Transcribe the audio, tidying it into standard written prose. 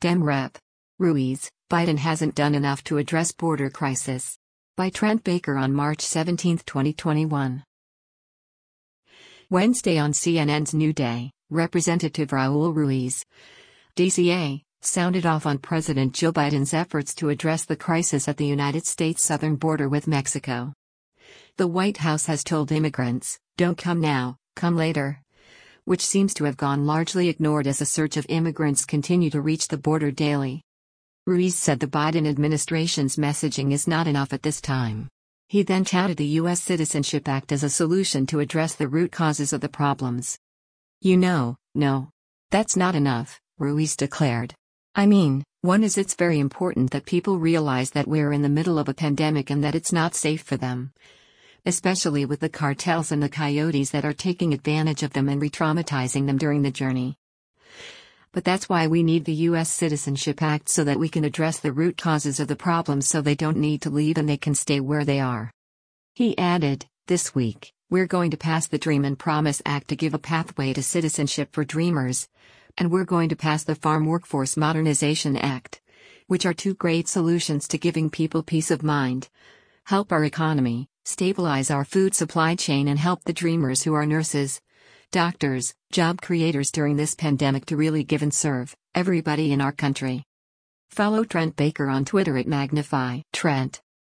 Dem Rep. Ruiz, Biden hasn't done enough to address border crisis. By Trent Baker on March 17, 2021. Wednesday on CNN's New Day, Representative Raul Ruiz, DCA, sounded off on President Joe Biden's efforts to address the crisis at the United States southern border with Mexico. The White House has told immigrants, "Don't come now, come later," which seems to have gone largely ignored as a surge of immigrants continue to reach the border daily. Ruiz said the Biden administration's messaging is not enough at this time. He then touted the U.S. Citizenship Act as a solution to address the root causes of the problems. No, that's not enough," Ruiz declared. "I mean, one is it's very important that people realize that we're in the middle of a pandemic and that it's not safe for them. Especially with the cartels and the coyotes that are taking advantage of them and re-traumatizing them during the journey. But that's why we need the U.S. Citizenship Act so that we can address the root causes of the problems so they don't need to leave and they can stay where they are." He added, "This week, we're going to pass the Dream and Promise Act to give a pathway to citizenship for dreamers, and we're going to pass the Farm Workforce Modernization Act, which are two great solutions to giving people peace of mind, help our economy, stabilize our food supply chain and help the dreamers who are nurses, doctors, job creators during this pandemic to really give and serve everybody in our country." Follow Trent Baker on Twitter at Magnify Trent.